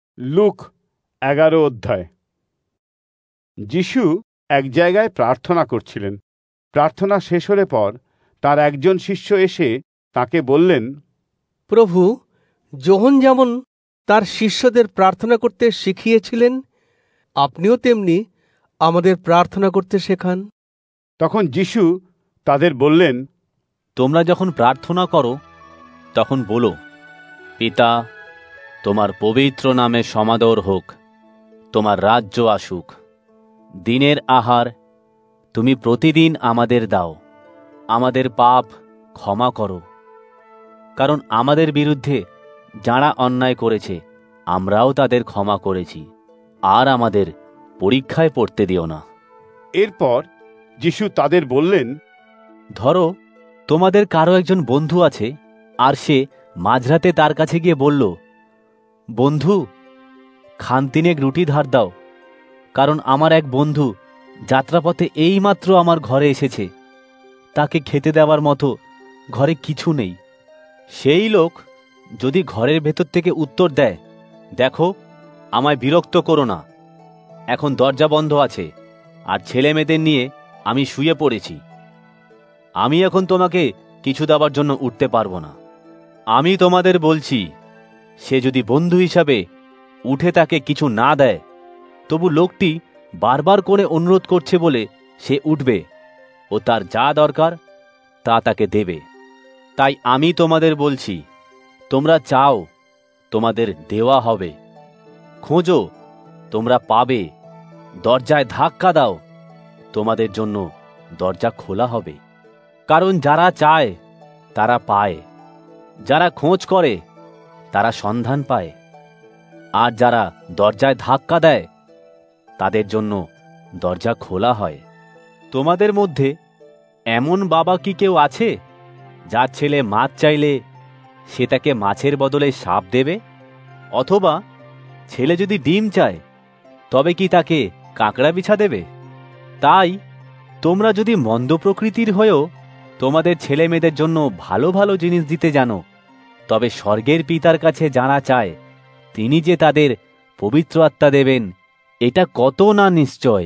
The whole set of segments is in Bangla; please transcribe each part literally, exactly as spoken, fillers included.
লুক এগারো অধ্যায়। যিশু এক জায়গায় প্রার্থনা করছিলেন। প্রার্থনা শেষ হলে পর তার একজন শিষ্য এসে তাকে বললেন, প্রভু, যোহন যেমন তার শিষ্যদের প্রার্থনা করতে শিখিয়েছিলেন, আপনিও তেমনি আমাদের প্রার্থনা করতে শেখান। তখন যিশু তাদের বললেন, তোমরা যখন প্রার্থনা করো তখন বলো, পিতা, তোমার পবিত্র নামে সমাদর হোক, তোমার রাজ্য আসুক। দিনের আহার তুমি প্রতিদিন আমাদের দাও। আমাদের পাপ ক্ষমা করো, কারণ আমাদের বিরুদ্ধে যারা অন্যায় করেছে আমরাও তাদের ক্ষমা করেছি। আর আমাদের পরীক্ষায় পড়তে দিও না। এরপর যিশু তাদের বললেন, ধরো তোমাদের কারো একজন বন্ধু আছে, আর সে মাঝরাতে তার কাছে গিয়ে বলল, বন্ধু, খান তিনেক রুটি ধার দাও, কারণ আমার এক বন্ধু যাত্রাপথে এইমাত্র আমার ঘরে এসেছে, তাকে খেতে দেওয়ার মতো ঘরে কিছু নেই। সেই লোক যদি ঘরের ভেতর থেকে উত্তর দেয়, দেখো, আমায় বিরক্ত করো না, এখন দরজা বন্ধ আছে আর ছেলে মেয়েদের নিয়ে আমি শুয়ে পড়েছি, আমি এখন তোমাকে কিছু দেওয়ার জন্য উঠতে পারবো না। আমি তোমাদের বলছি, সে যদি বন্ধু হিসাবে উঠে তাকে কিছু না দেয়, তবু লোকটি বারবার করে অনুরোধ করছে বলে সে উঠবে ও তার যা দরকার তা তাকে দেবে। তাই আমি তোমাদের বলছি, তোমরা চাও, তোমাদের দেওয়া হবে, খোঁজো, তোমরা পাবে, দরজায় ধাক্কা দাও, তোমাদের জন্য দরজা খোলা হবে। কারণ যারা চায় তারা পায়, যারা খোঁজ করে তারা সন্ধান পায়, আর যারা দরজায় ধাক্কা দেয় তাদের জন্য দরজা খোলা হয়। তোমাদের মধ্যে এমন বাবা কি কেউ আছে, যার ছেলে মাছ চাইলে সে তাকে মাছের বদলে সাপ দেবে? অথবা ছেলে যদি ডিম চায়, তবে কি তাকে কাঁকড়া বিছা দেবে? তাই তোমরা যদি মন্দ প্রকৃতির হয়েও তোমাদের ছেলে মেয়েদের জন্য ভালো ভালো জিনিস দিতে জানো, তবে স্বর্গের পিতার কাছে যারা চায় তিনি যে তাদের পবিত্র আত্মা দেবেন, এটা কত না নিশ্চয়।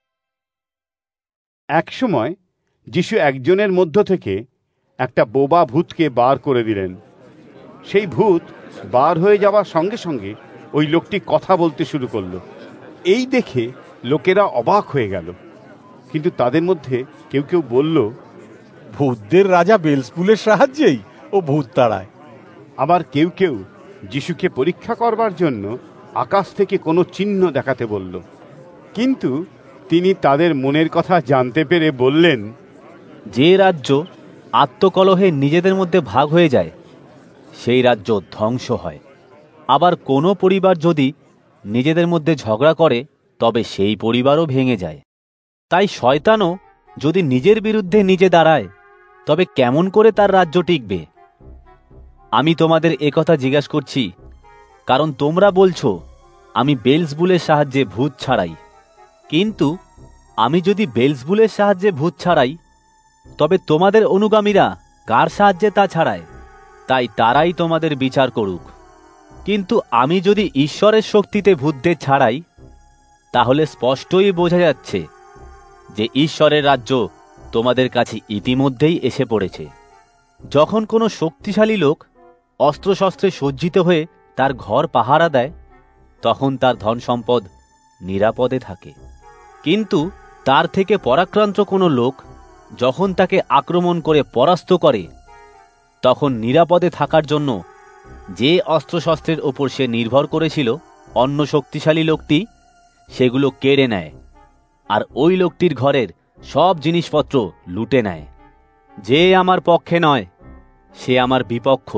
এক সময় যিশু একজনের মধ্য থেকে একটা বোবা ভূতকে বার করে দিলেন। সেই ভূত বার হয়ে যাওয়ার সঙ্গে সঙ্গে ওই লোকটি কথা বলতে শুরু করল। এই দেখে লোকেরা অবাক হয়ে গেল, কিন্তু তাদের মধ্যে কেউ কেউ বলল, ভূতদের রাজা বেলজেবুলের সাহায্যেই ও ভূত তাড়ায়। আবার কেউ কেউ যিশুকে পরীক্ষা করবার জন্য আকাশ থেকে কোনো চিহ্ন দেখাতে বলল। কিন্তু তিনি তাদের মনের কথা জানতে পেরে বললেন, যে রাজ্য আত্মকলহে নিজেদের মধ্যে ভাগ হয়ে যায়, সেই রাজ্য ধ্বংস হয়। আবার কোনো পরিবার যদি নিজেদের মধ্যে ঝগড়া করে, তবে সেই পরিবারও ভেঙে যায়। তাই শয়তানও যদি নিজের বিরুদ্ধে নিজে দাঁড়ায়, তবে কেমন করে তার রাজ্য টিকবে? আমি তোমাদের একথা জিজ্ঞাসা করছি, কারণ তোমরা বলছো, আমি বেলজেবুলের সাহায্যে ভূত ছাড়াই। কিন্তু আমি যদি বেলজেবুলের সাহায্যে ভূত ছাড়াই, তবে তোমাদের অনুগামীরা কার সাহায্যে তা ছাড়ায়? তাই তারাই তোমাদের বিচার করুক। কিন্তু আমি যদি ঈশ্বরের শক্তিতে ভূতদের ছাড়াই, তাহলে স্পষ্টই বোঝা যাচ্ছে যে ঈশ্বরের রাজ্য তোমাদের কাছে ইতিমধ্যেই এসে পড়েছে। যখন কোনো শক্তিশালী লোক অস্ত্রশস্ত্রে সজ্জিত হয়ে তার ঘর পাহারা দেয়, তখন তার ধন সম্পদ নিরাপদে থাকে। কিন্তু তার থেকে পরাক্রান্ত কোনো লোক যখন তাকে আক্রমণ করে পরাস্ত করে, তখন নিরাপদে থাকার জন্য যে অস্ত্রশস্ত্রের ওপর সে নির্ভর করেছিল, অন্য শক্তিশালী লোকটি সেগুলো কেড়ে নেয়, আর ওই লোকটির ঘরের সব জিনিসপত্র লুটে নেয়। যে আমার পক্ষে নয়, সে আমার বিপক্ষ।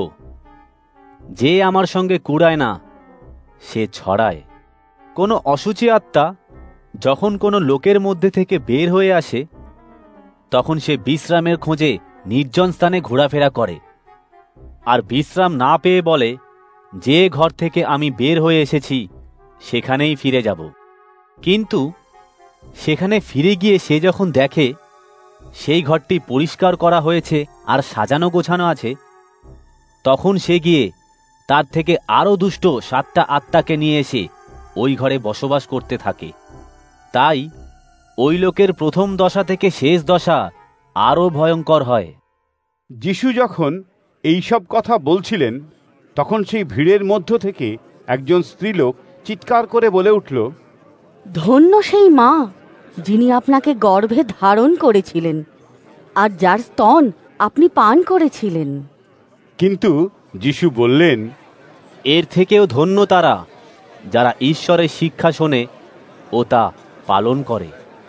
যে আমার সঙ্গে কুড়ায় না, সে ছড়ায়। কোনো অশুচি আত্মা যখন কোনো লোকের মধ্যে থেকে বের হয়ে আসে, তখন সে বিশ্রামের খোঁজে নির্জন স্থানে ঘোরাফেরা করে, আর বিশ্রাম না পেয়ে বলে, যে ঘর থেকে আমি বের হয়ে এসেছি সেখানেই ফিরে যাব। কিন্তু সেখানে ফিরে গিয়ে সে যখন দেখে সেই ঘরটি পরিষ্কার করা হয়েছে আর সাজানো গোছানো আছে, তখন সে গিয়ে তার থেকে আরো দুষ্ট সাতটা আত্মাকে নিয়ে এসে ওই ঘরে বসবাস করতে থাকে। তাই ওই লোকের প্রথম দশা থেকে শেষ দশা আরো ভয়ঙ্কর হয়। যিশু যখন এইসব কথা বলছিলেন, তখন সেই ভিড়ের মধ্য থেকে একজন স্ত্রীলোক চিৎকার করে বলে উঠল, ধন্য সেই মা যিনি আপনাকে গর্ভে ধারণ করেছিলেন আর যার স্তন আপনি পান করেছিলেন। কিন্তু যিশু বললেন, এর থেকেও ধন্য তারা যারা ঈশ্বরের শিক্ষা শোনে ও তা পালন করে।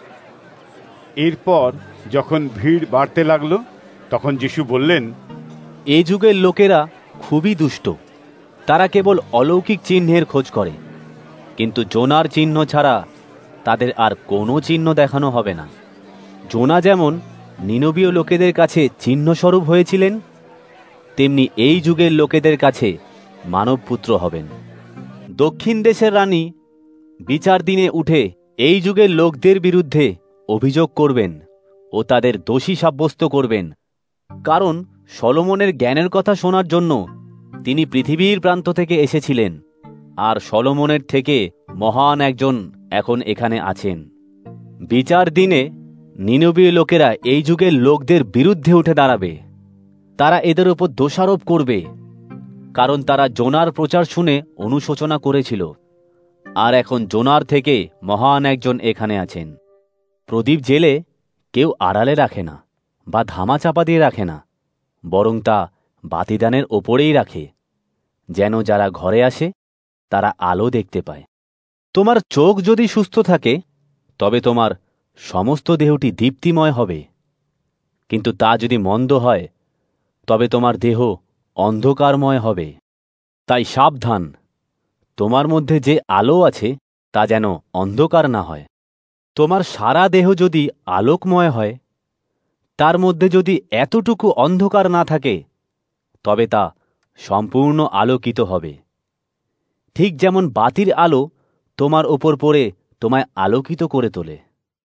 এরপর যখন ভিড় বাড়তে লাগলো, তখন যিশু বললেন, এ যুগের লোকেরা খুবই দুষ্ট। তারা কেবল অলৌকিক চিহ্নের খোঁজ করে, কিন্তু জোনার চিহ্ন ছাড়া তাদের আর কোনো চিহ্ন দেখানো হবে না। জোনা যেমন নিনবীয় লোকেদের কাছে চিহ্নস্বরূপ হয়েছিলেন, তেমনি এই যুগের লোকেদের কাছে মানবপুত্র হবেন। দক্ষিণ দেশের রানী বিচার দিনে উঠে এই যুগের লোকদের বিরুদ্ধে অভিযোগ করবেন ও তাদের দোষী সাব্যস্ত করবেন, কারণ সলোমনের জ্ঞানের কথা শোনার জন্য তিনি পৃথিবীর প্রান্ত থেকে এসেছিলেন, আর সলোমনের থেকে মহান একজন এখন এখানে আছেন। বিচার দিনে নিনবীয় লোকেরা এই যুগের লোকদের বিরুদ্ধে উঠে দাঁড়াবে। তারা এদের উপর দোষারোপ করবে, কারণ তারা জোনার প্রচার শুনে অনুশোচনা করেছিল, আর এখন জোনার থেকে মহান একজন এখানে আছেন। প্রদীপ জেলে কেউ আড়ালে রাখে না বা ধামা চাপা দিয়ে রাখে না, বরং তা বাতিদানের ওপরেই রাখে, যেন যারা ঘরে আসে তারা আলো দেখতে পায়। তোমার চোখ যদি সুস্থ থাকে, তবে তোমার সমস্ত দেহটি দীপ্তিময় হবে, কিন্তু তা যদি মন্দ হয়, তবে তোমার দেহ অন্ধকারময় হবে। তাই সাবধান, তোমার মধ্যে যে আলো আছে তা যেন অন্ধকার না হয়। তোমার সারা দেহ যদি আলোকময় হয়, তার মধ্যে যদি এতটুকু অন্ধকার না থাকে, তবে তা সম্পূর্ণ আলোকিত হবে। ঠিক যেমন বাতির আলো তোমার ওপর পড়ে তোমায় আলোকিত করে তোলে।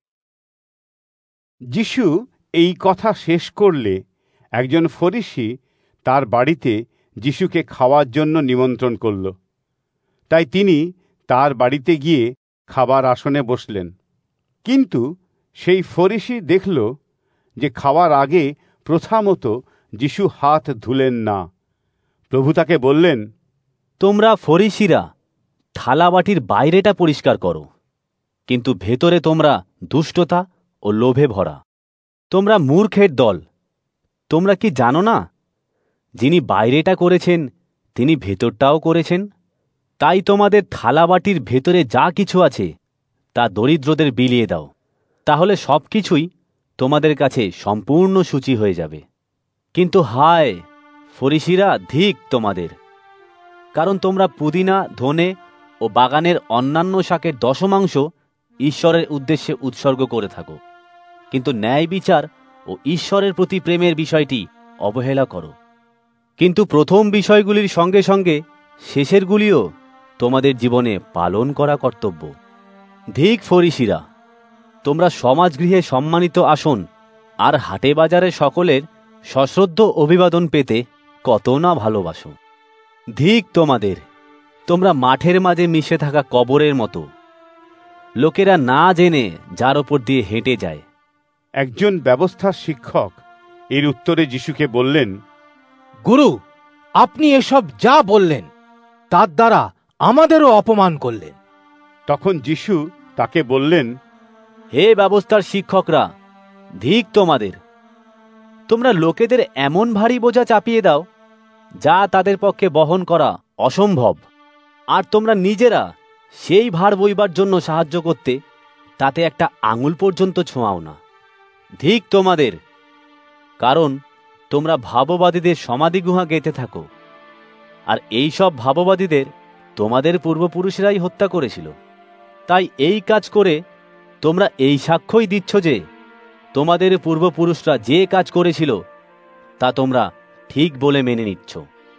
যিশু এই কথা শেষ করলে একজন ফরিসি তার বাড়িতে যিশুকে খাওয়ার জন্য নিমন্ত্রণ করল। তাই তিনি তার বাড়িতে গিয়ে খাবার আসনে বসলেন। কিন্তু সেই ফরিসি দেখল যে খাওয়ার আগে প্রথা মতো যিশু হাত ধুলেন না। প্রভু তাকে বললেন, তোমরা ফরিসিরা থালাবাটির বাইরেটা পরিষ্কার করো, কিন্তু ভেতরে তোমরা দুষ্টতা ও লোভে ভরা। তোমরা মূর্খের দল, তোমরা কি জানো না যিনি বাইরেটা করেছেন তিনি ভেতরটাও করেছেন? তাই তোমাদের থালাবাটির ভেতরে যা কিছু আছে তা দরিদ্রদের বিলিয়ে দাও, তাহলে সব কিছুই তোমাদের কাছে সম্পূর্ণ সূচি হয়ে যাবে। কিন্তু হায় ফরিসিরা, ধিক তোমাদের! কারণ তোমরা পুদিনা, ধনে ও বাগানের অন্যান্য শাকের দশমাংশ ঈশ্বরের উদ্দেশ্যে উৎসর্গ করে থাকো, কিন্তু ন্যায় বিচার ও ঈশ্বরের প্রতি প্রেমের বিষয়টি অবহেলা করো। কিন্তু প্রথম বিষয়গুলির সঙ্গে সঙ্গে শেষেরগুলিও তোমাদের জীবনে পালন করা কর্তব্য। ধিক ফরিসিরা, তোমরা সমাজগৃহে সম্মানিত আসন আর হাটে বাজারে সকলের সশ্রদ্ধ অভিবাদন পেতে কত না ভালোবাসো। ধিক তোমাদের! তোমরা মাঠের মাঝে মিশে থাকা কবরের মতো, লোকেরা না জেনে যার ওপর দিয়ে হেঁটে যায়। একজন ব্যবস্থার শিক্ষক এর উত্তরে যিশুকে বললেন, গুরু, আপনি এসব যা বললেন তার দ্বারা আমাদেরও অপমান করলেন। তখন যিশু তাকে বললেন, হে ব্যবস্থার শিক্ষকরা, ধিক তোমাদের! তোমরা লোকেদের এমন ভারী বোঝা চাপিয়ে দাও যা তাদের পক্ষে বহন করা অসম্ভব, আর তোমরা নিজেরা সেই ভার বইবার জন্য সাহায্য করতে তাতে একটা আঙুল পর্যন্ত ছোঁয়াও না। ধিক তোমাদের! কারণ তোমরা ভাববাদীদের সমাধিগুহা গেঁথে থাকো, আর এই সব ভাববাদীদের তোমাদের পূর্বপুরুষেরাই হত্যা করেছিল। তাই এই কাজ করে তোমরা এই সাক্ষ্যই দিচ্ছ যে তোমাদের পূর্বপুরুষরা যে কাজ করেছিল তা তোমরা ঠিক বলে মেনে নিচ্ছ,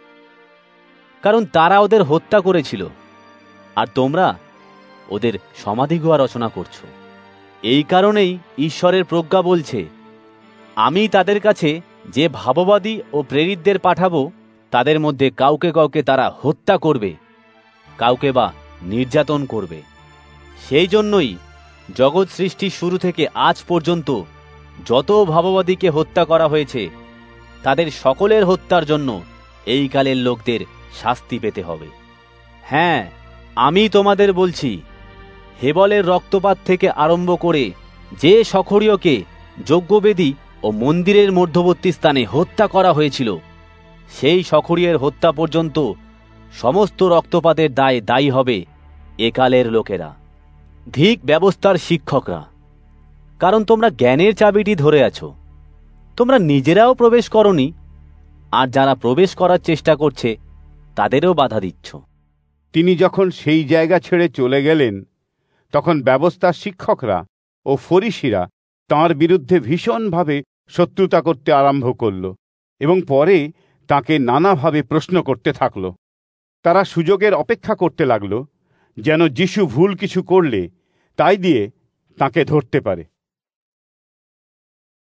কারণ তারা ওদের হত্যা করেছিল, আর তোমরা ওদের সমাধিগুহা রচনা করছো। এই কারণেই ঈশ্বরের প্রজ্ঞা বলছে, আমি তাদের কাছে যে ভাববাদী ও প্রেরিতদের পাঠাবো তাদের মধ্যে কাউকে কাউকে তারা হত্যা করবে, কাউকে বা নির্যাতন করবে। সেই জন্যই জগৎ সৃষ্টির শুরু থেকে আজ পর্যন্ত যত ভাববাদীকে হত্যা করা হয়েছে, তাদের সকলের হত্যার জন্য এই কালের লোকদের শাস্তি পেতে হবে। হ্যাঁ, আমি তোমাদের বলছি, হেবলের রক্তপাত থেকে আরম্ভ করে যে সখরীয়কে যজ্ঞবেদী ও মন্দিরের মধ্যবর্তী স্থানে হত্যা করা হয়েছিল, সেই সখরীয়ের হত্যা পর্যন্ত সমস্ত রক্তপাতের দায় দায়ী হবে একালের লোকেরা, ধিক ব্যবস্থার শিক্ষকরা। কারণ তোমরা জ্ঞানের চাবিটি ধরে আছো, তোমরা নিজেরাও প্রবেশ করনি, আর যারা প্রবেশ করার চেষ্টা করছে তাদেরও বাধা দিচ্ছ। তিনি যখন সেই জায়গা ছেড়ে চলে গেলেন, তখন ব্যবস্থার শিক্ষকরা ও ফরিসিরা তাঁর বিরুদ্ধে ভীষণভাবে শত্রুতা করতে আরম্ভ করল এবং পরে তাকে নানাভাবে প্রশ্ন করতে থাকল। তারা সুযোগের অপেক্ষা করতে লাগল, যেন যিশু ভুল কিছু করলে তাই দিয়ে তাকে ধরতে পারে।